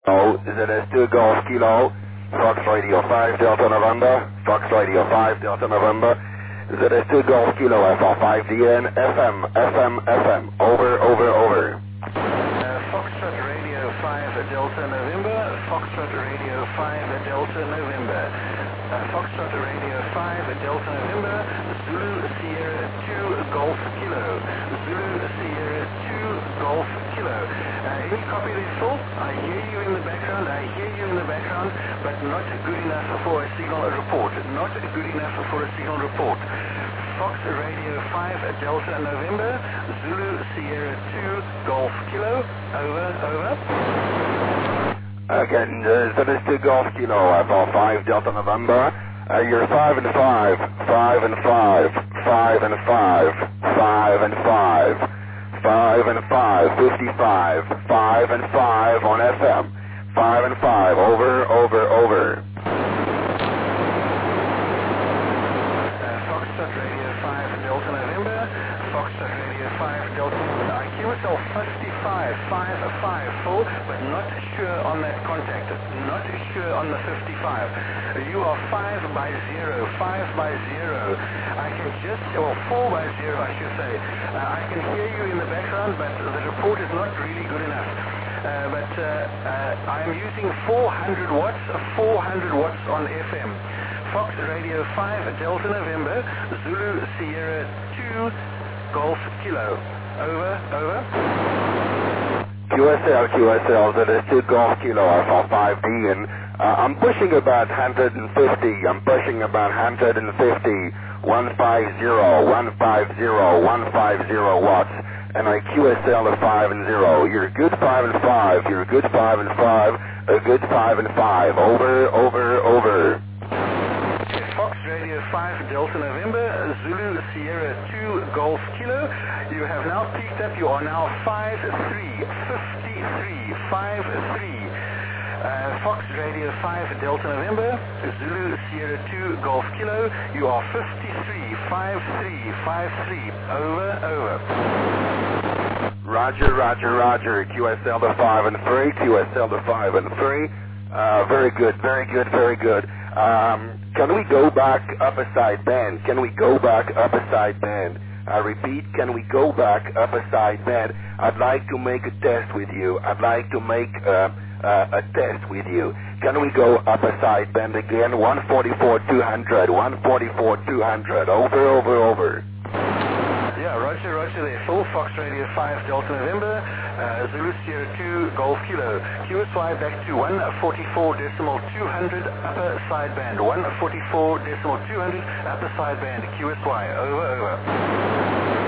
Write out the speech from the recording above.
Oh, ZS2 Golf Kilo, Fox Radio 5 Delta November, Fox Radio 5 Delta November, ZS2 Golf Kilo FR5DN, FM, over. Foxtrot Radio 5 Delta November, Foxtrot Radio 5 Delta November, Foxtrot Radio 5 Delta November, Zulu Sierra 2 Golf Kilo, Zulu Sierra 2 Golf Kilo. Any copy this full? I hear you in the background, but not good enough for a signal report. Not good enough for a signal report. Fox Radio 5 Delta November, Zulu Sierra 2 Golf Kilo, over. Again, ZS2 Golf Kilo FR5 Delta November, you're 5 and 5, 5 and 5, 5 and 5, 5 and 5. 5 and 5, 55, 5 and 5 on FM, 5 and 5, over. Foxtrot Radio 5 Delta November, Foxtrot Radio 5 Delta November. I hear myself 55, 5 full, but not sure on that contact, not sure on the 55. You are 5 by 0, 5 by 0. I can just, or 4 by 0 I should say. I can hear you in the background, but the report is not really good enough. I am using 400 watts on FM. Fox Radio 5 Delta November, Zulu Sierra 2 Golf Kilo. Over. QSL, ZS2 Golf Kilo FR5D, and I'm pushing about 150, 150, 150 watts, and I QSL to 5 and 0. You're a good 5 and 5, you're a good 5 and 5, a good 5 and 5, over. Fox Radio 5 Delta November, Zulu Sierra 2 Golf Kilo. You have now peaked up. You are now 53. Fox Radio 5 Delta November, Zulu Sierra 2 Golf Kilo. You are 53. Over. Roger. QSL to 5 and 3. QSL to 5 and 3. Very good. Can we go back up a side band? I repeat, can we go back up a side band? I'd like to make a test with you. a test with you. Can we go up a side band again? 144-200, over. Yeah, Roger there. Full Fox Radio 5 Delta November, Zulu Sierra 2 Golf Kilo. QSY back to 144.200 upper sideband. 144.200 upper sideband. QSY, over.